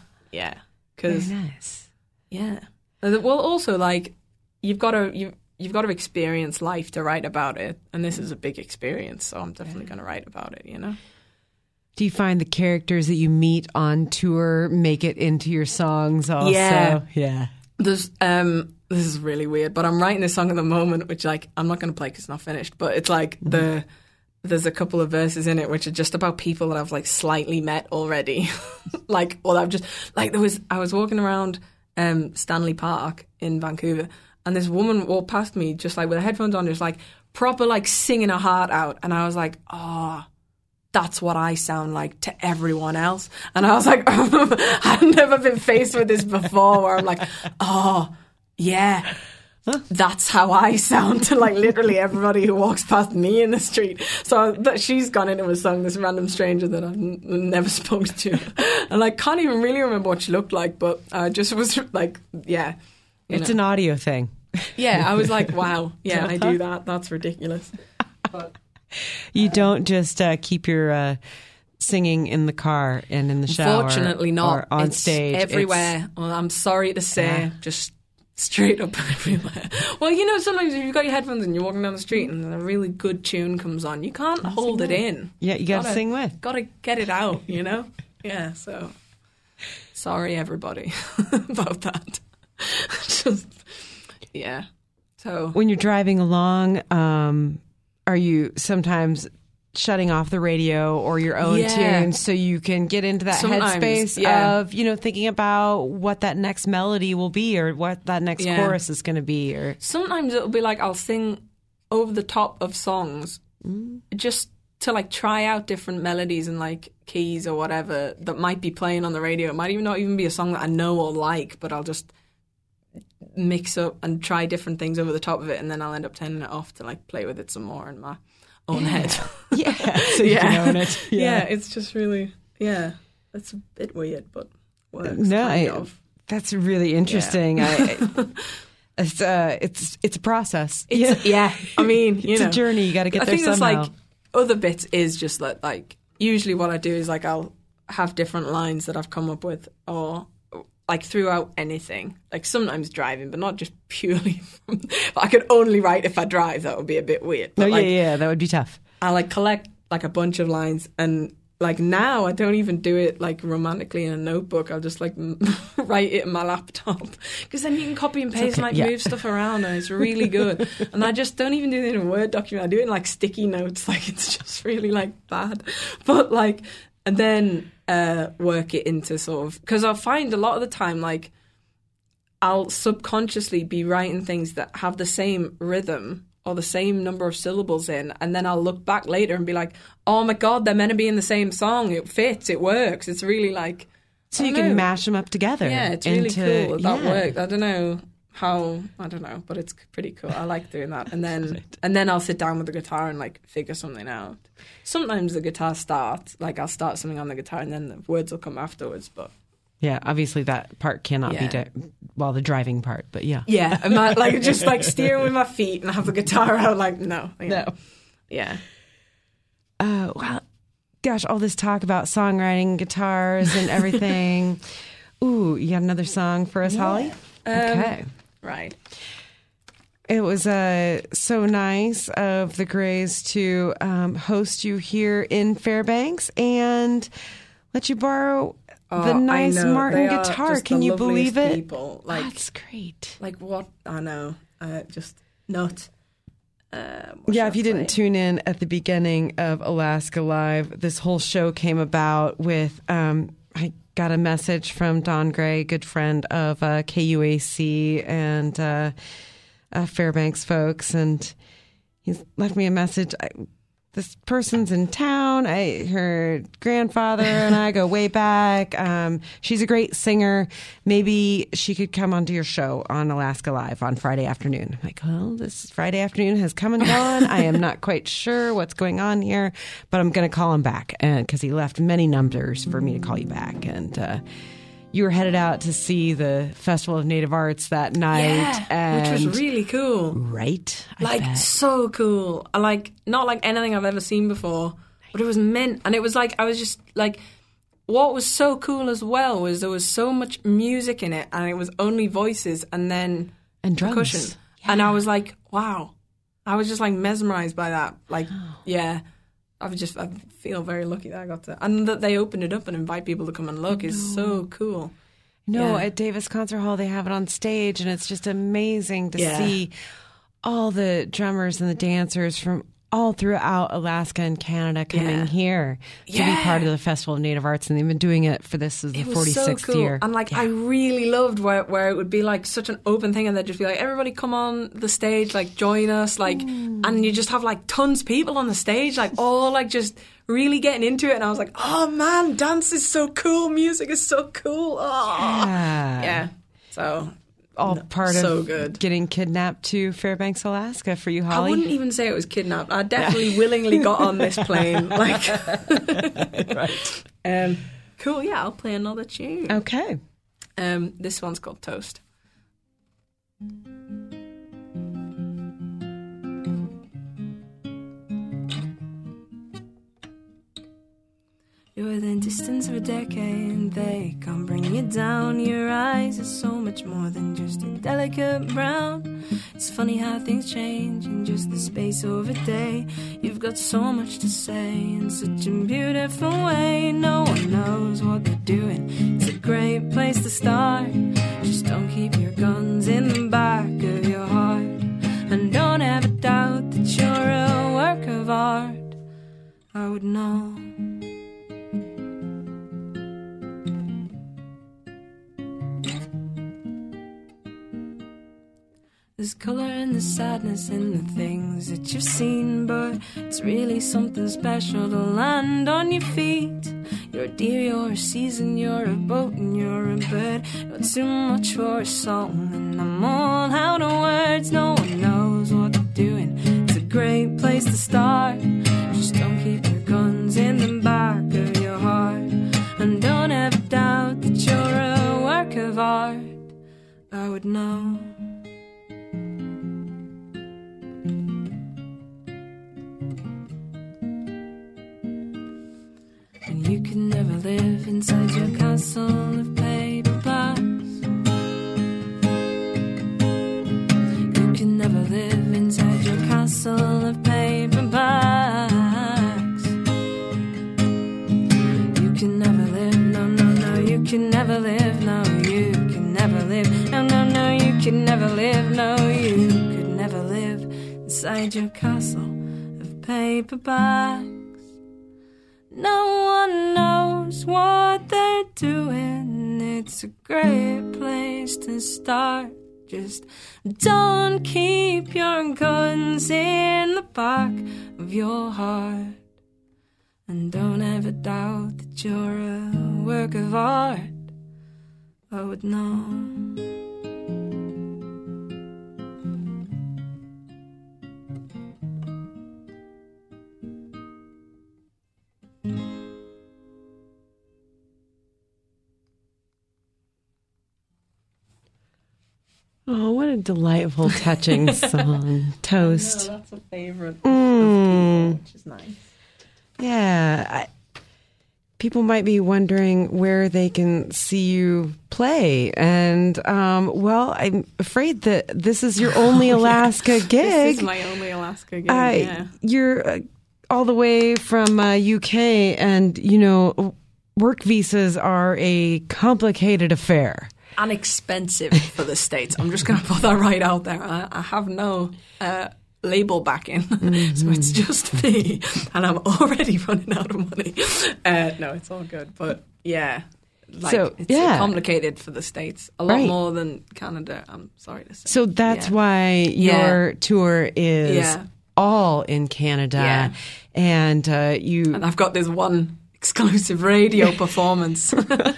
Cause, very nice. Yeah. Well, also, like, you've got to experience life to write about it, and this is a big experience, so I'm definitely going to write about it, you know? Do you find the characters that you meet on tour make it into your songs also? Yeah. There's, this is really weird, but I'm writing this song at the moment, which, like, I'm not going to play because it's not finished, but it's like there's a couple of verses in it which are just about people that I've like slightly met already. Like, well, I've just like I was walking around Stanley Park in Vancouver, and this woman walked past me just like with her headphones on, just like proper like singing her heart out, and I was like, oh, that's what I sound like to everyone else. And I was like, I've never been faced with this before, where I'm like, oh yeah. That's how I sound to like literally everybody who walks past me in the street. So she's gone into a song, this random stranger that I've never spoken to, and I can't even really remember what she looked like, but I just was like, yeah, it's an audio thing. Yeah, I was like, wow, yeah, I do that. That's ridiculous. But you don't just keep your singing in the car and in the shower. Unfortunately, not or on it's stage. everywhere. Well, I'm sorry to say, just. Straight up everywhere. Well, you know, sometimes if you've got your headphones and you're walking down the street and a really good tune comes on, you can't hold it in. Yeah, you got to sing with. Got to get it out, you know? Yeah, so sorry, everybody, about that. Just, yeah. So when you're driving along, are you sometimes shutting off the radio or your own tunes so you can get into that headspace of, you know, thinking about what that next melody will be or what that next chorus is going to be? Or sometimes it'll be like I'll sing over the top of songs just to like try out different melodies and like keys or whatever that might be playing on the radio. It might even not even be a song that I know or like, but I'll just mix up and try different things over the top of it, and then I'll end up turning it off to like play with it some more in my own head. So you can own it. Yeah, it's just really, it's a bit weird, but works kind of. That's really interesting. It's a process. I mean, it's a journey. You got to get there somehow. I think it's like other bits is just like usually what I do is like I'll have different lines that I've come up with, or like throughout anything. Like sometimes driving, but not just purely. I could only write if I drive. That would be a bit weird. But that would be tough. I like collect like a bunch of lines, and like now I don't even do it like romantically in a notebook. I'll just like write it in my laptop, because then you can copy and paste and like move stuff around, and it's really good. And I just don't even do it in a Word document. I do it in like sticky notes. Like it's just really like bad, but like, and then work it into sort of, because I find a lot of the time like I'll subconsciously be writing things that have the same rhythm or the same number of syllables in, and then I'll look back later and be like, oh my God, they're meant to be in the same song. It fits, it works. It's really like... So you can mash them up together. Yeah, it's really cool. That worked. I don't know how, I don't know, but it's pretty cool. I like doing that. And then and then I'll sit down with the guitar and like figure something out. Sometimes the guitar starts, like I'll start something on the guitar and then the words will come afterwards, but... Yeah, obviously that part cannot be, the driving part, but yeah. Yeah, I'm not, like just like steering with my feet and have the guitar out, like, no. Yeah. Well, gosh, all this talk about songwriting, guitars, and everything. Ooh, you got another song for us, Holly? Okay. Right. It was so nice of the Greys to host you here in Fairbanks and let you borrow... the nice Martin guitar. Can you believe it? People. Like, that's great. Like what? I know. Just nuts. If you didn't tune in at the beginning of Alaska Live, this whole show came about with, I got a message from Don Gray, good friend of KUAC and Fairbanks folks, and he's left me a message. This person's in town. Her grandfather and I go way back. She's a great singer. Maybe she could come onto your show on Alaska Live on Friday afternoon. I'm like, well, this Friday afternoon has come and gone. I am not quite sure what's going on here, but I'm going to call him back, and because he left many numbers for me to call you back. And you were headed out to see the Festival of Native Arts that night. Which was really cool. Right? I bet. So cool. Not like anything I've ever seen before, but it was mint. And it was like, I was just like, what was so cool as well was there was so much music in it, and it was only voices and then drums. Percussion. Yeah. And I was like, wow. I was just like mesmerized by that. Like, yeah. I feel very lucky that I got to, and that they opened it up and invite people to come and look is so cool. At Davis Concert Hall they have it on stage, and it's just amazing to see all the drummers and the dancers from all throughout Alaska and Canada coming here to be part of the Festival of Native Arts, and they've been doing it for this is the 46th so cool. year. And I really loved where it would be like such an open thing, and they'd just be like, everybody come on the stage, like join us, like, and you just have like tons of people on the stage, like all like just really getting into it. And I was like, oh man, dance is so cool, music is so cool. Oh. Yeah. So all part of getting kidnapped to Fairbanks, Alaska for you, Holly? I wouldn't even say it was kidnapped. I definitely willingly got on this plane. Like, right. Cool, yeah, I'll play another tune. Okay. This one's called Toast. You're within distance of a decade, they can't bring you down. Your eyes are so much more than just a delicate brown. It's funny how things change in just the space of a day. You've got so much to say in such a beautiful way. No one knows what they're doing. It's a great place to start. Just don't keep your guns in the back of your heart, and don't ever doubt that you're a work of art. I would know. There's colour in the sadness in the things that you've seen, but it's really something special to land on your feet. You're a deer, you're a season, you're a boat and you're a bird. Not too much for a song and I'm all out of words. No one knows what they're doing. It's a great place to start. Just don't keep your guns in the back of your heart, and don't ever doubt that you're a work of art. I would know. And you can never live inside your castle of paper glass. You can never live inside your castle of paper bags. can never live, no, you can never live. No, no, no, you can never live, no, you could never live inside your castle of paper bags. No one knows what they're doing. It's a great place to start. Just don't keep your guns in the back of your heart. And don't ever doubt that you're a work of art. I would know. Oh, what a delightful, touching song. Toast. No, that's a favorite of Mm. people, which is nice. Yeah. People might be wondering where they can see you play. And, well, I'm afraid that this is your only Alaska gig. This is my only Alaska gig, yeah. You're all the way from UK, and, you know, work visas are a complicated affair. And expensive for the States. I'm just going to put that right out there. I have no label backing, so it's just me, and I'm already running out of money. No, it's all good, but yeah, like, so, it's yeah. complicated for the States, a lot more than Canada, I'm sorry to say. So that's why your tour is all in Canada, and And I've got this one exclusive radio performance.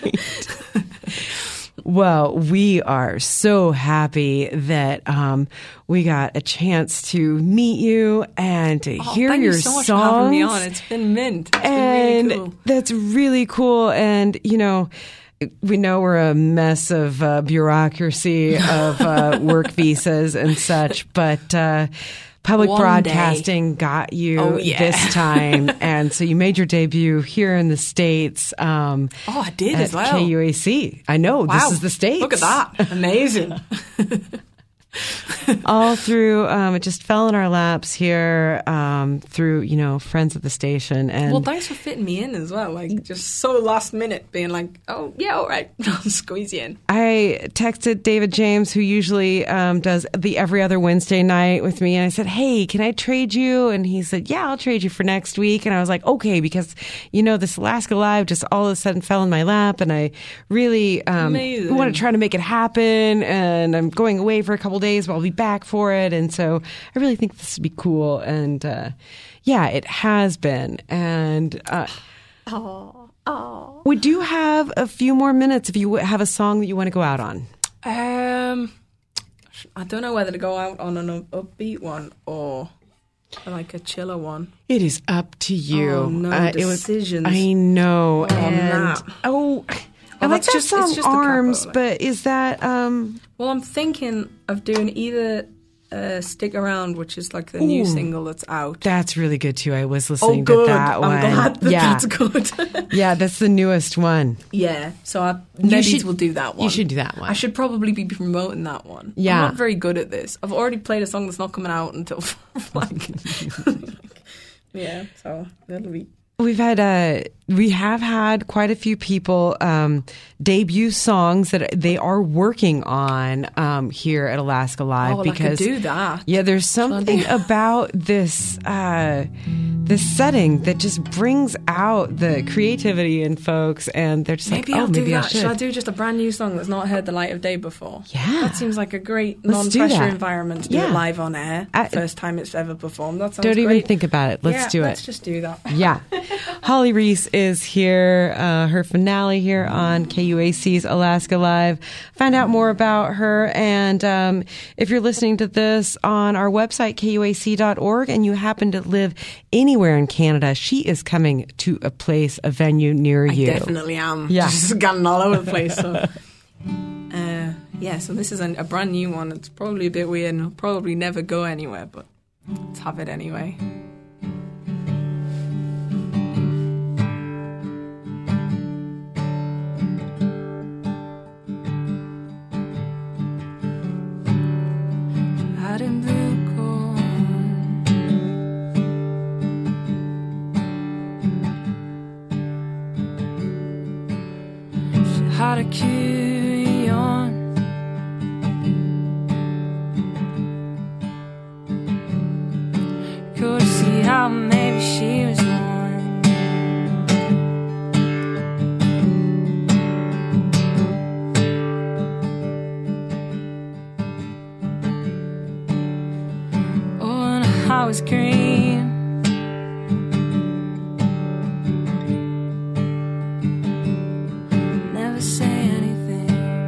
Well, we are so happy that we got a chance to meet you and to hear thank your you so much songs. for having me on. It's been mint. It's and been really cool. That's really cool. And, you know, we know we're a mess of bureaucracy of work visas and such, but public One broadcasting got you this time. And so you made your debut here in the States. I did at as well. KUAC. I know, Wow. this is the States. Look at that. Amazing. All through, it just fell in our laps here through, you know, friends of the station. And Well, thanks for fitting me in as well. Like, just so last minute being like, oh, yeah, all right. I'll squeeze you in. I texted David James, who usually does the every other Wednesday night with me, and I said, hey, can I trade you? And he said, yeah, I'll trade you for next week. And I was like, okay, because, you know, this Alaska Live just all of a sudden fell in my lap, and I really want to try to make it happen, and I'm going away for a couple days, but I'll be back for it. And so I really think this would be cool. And yeah, it has been. And we do have a few more minutes if you have a song that you want to go out on. I don't know whether to go out on an upbeat one or like a chiller one. It is up to you. Oh, no decisions. I know. On that. I like that song, it's just Arms, capo, but is that... Well, I'm thinking of doing either Stick Around, which is like the new single that's out. That's really good, too. I was listening good. to that one. I'm glad that's good. Yeah, that's the newest one. Yeah, so maybe we'll do that one. You should do that one. I should probably be promoting that one. Yeah. I'm not very good at this. I've already played a song that's not coming out until yeah, so that'll be... We have had quite a few people debut songs that they are working on here at Alaska Live. Oh, because I could do that. Yeah, there's something about this this setting that just brings out the creativity in folks, and they're just maybe like, I'll do maybe that. I should. I do just a brand new song that's not heard the light of day before? Yeah, that seems like a great Let's non-pressure environment to do it live on air. First First time it's ever performed. That sounds Don't great. even think about it. Let's do it. Let's just do that. Yeah. Holly Reese is here, her finale here on KUAC's Alaska Live. Find out more about her. And if you're listening to this on our website, KUAC.org, and you happen to live anywhere in Canada, she is coming to a venue near you. I definitely am. Yeah. Just gotten all over the place. So. Yeah, so this is a brand new one. It's probably a bit weird and will probably never go anywhere, but let's have it anyway. Out in blue corn, she Had a cue on. Could see how maybe she was born. Oh, and I was green. Never say anything.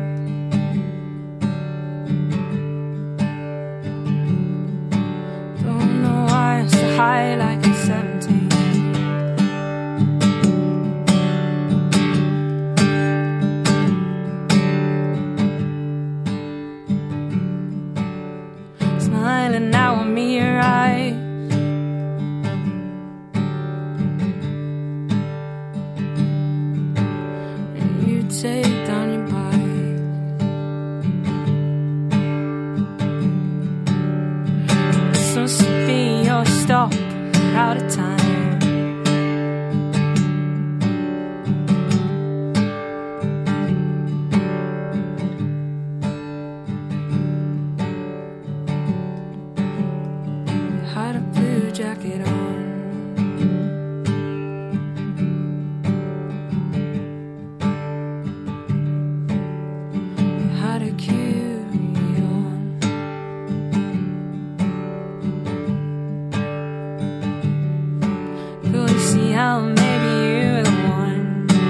Don't know why I'm so high like I'm 17. Smiling now on me, your eyes. And you take down your bike. So sleepy, you're stop, out of time. Had a blue jacket on. Had a cue on. Could you see how maybe you were the one?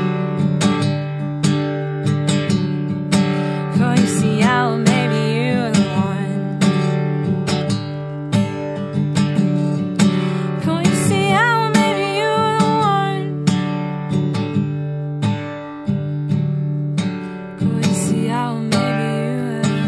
Could you see how maybe you were the one? Could you see how maybe you were the one? Could you see how maybe you were the one?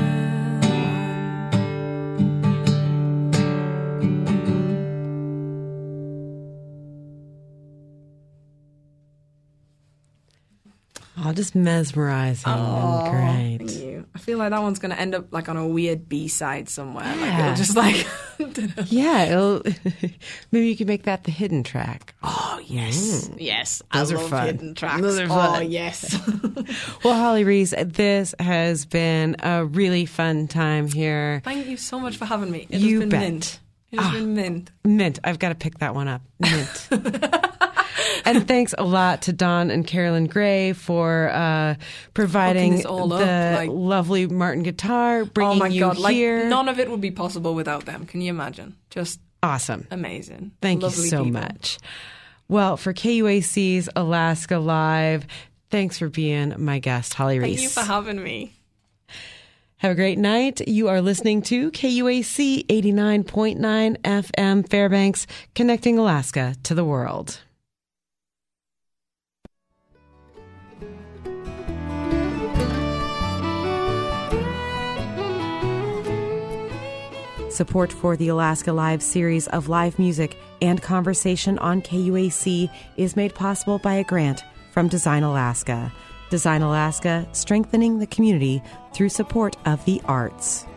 Oh, just mesmerizing and great. Thank you. I feel like that one's going to end up like on a weird B-side somewhere. Like Yeah. it'll just like... Yeah, maybe you could make that the hidden track. Oh, yes. Yes. Those I are love fun. hidden tracks. Those are Oh, fun. yes. Well, Holly Reese, this has been a really fun time here. Thank you so much for having me. It You has been bet. mint. It has been mint. Mint. I've got to pick that one up. Mint. And thanks a lot to Don and Carolyn Gray for providing Hooking this all up, the like- lovely Martin guitar, bringing Oh my you God. Like, here. none of it would be possible without them. Can you imagine? Just Awesome. amazing. Thank Lovely you so people. much. Well, for KUAC's Alaska Live, thanks for being my guest, Holly Reese. Thank you for having me. Have a great night. You are listening to KUAC 89.9 FM Fairbanks, connecting Alaska to the world. Support for the Alaska Live series of live music and conversation on KUAC is made possible by a grant from Design Alaska. Design Alaska, strengthening the community through support of the arts.